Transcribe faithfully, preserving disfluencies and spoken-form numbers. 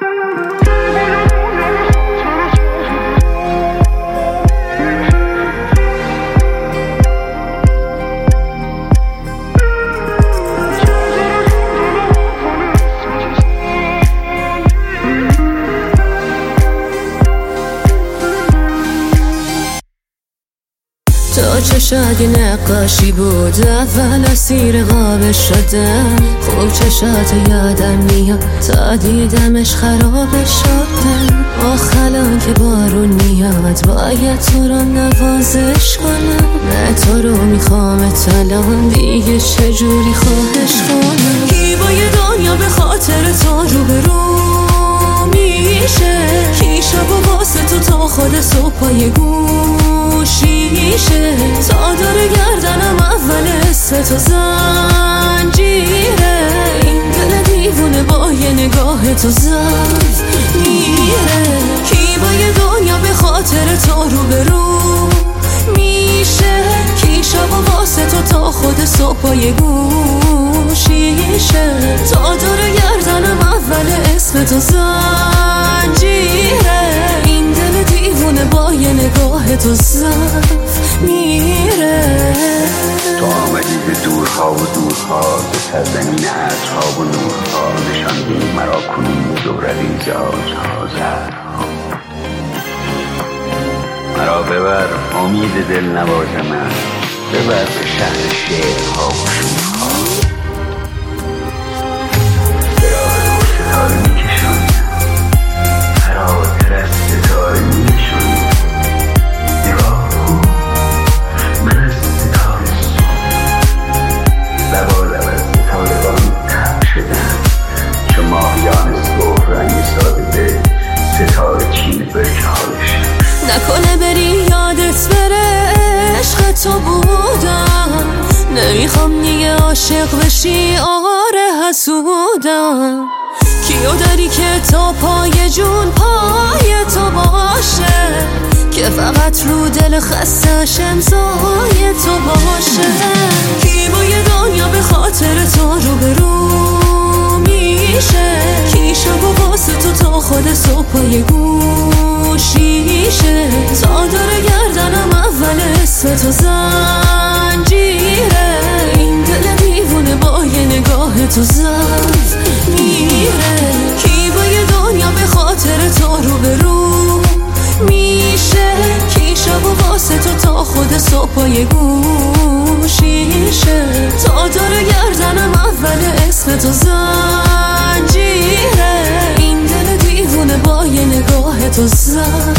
تا چشات نقاشی بود اول اسیر قاب شدم. خوب چشات یادم میاد تا دیدمش خراب شدم. آخلان که بارون میاد باید تو رو نوازش کنم. من تو رو میخوام الان دیگه چجوری خواهش کنم. کی با یه دنیا به خاطر تو رو به رو میشه. کی شب و واسه تو تا خود صبح پای گوشیشه. تا داره گردنم اول اسم تو زنجیره. این دل دیوونه با یه نگاه تو زد میره. کی با یه دنیا به خاطر تو رو به رو میشه. کی شب و واسه تو تا خود صبح پای گوشیشه. تا داره گردنم اول اسم تو زنجیره. این دل دیوونه با یه نگاه تو زد میره. تو آمدی به دورها و دورها، به سرزمین عطرها و نورها. نشاندی مرا کنون زهره‌ای زاجها زهرها. مرا ببر امید دل نواز من، ببر به شهر شعرها و شورها. به راه تو ستاره میکشاندم، فراتر از ستاره میشوندم. نگاه کن من از ستاره لبا لب از ستارگان تب شدم. چو ماهیان صبح رنگ ساده به ستاره چین برکه حالشم. نکنه بری یادت بره عشق تو بودم. نمیخوام دیگه عاشق بشی آره حسودم. کیو داری که تا پای جون پای تو باشه. که فقط رو دل خستش امضای تو باشه. کی با یه دنیا به خاطر تو رو به رو میشه. کی شب و واسه تو تا خود صبح پای گوشیشه. تا داره گردنم اول اسم تو زنجیره. این دل دیوونه با یه نگاه تو زد میره. کی با یه دنیا به خاطر تو رو به رو میشه. کی شب و واسه تو تا خود صبح پای گوشیشه. تا داره گردنم اول اسم تو زنجیره. این دل دیوونه با یه نگاه تو زد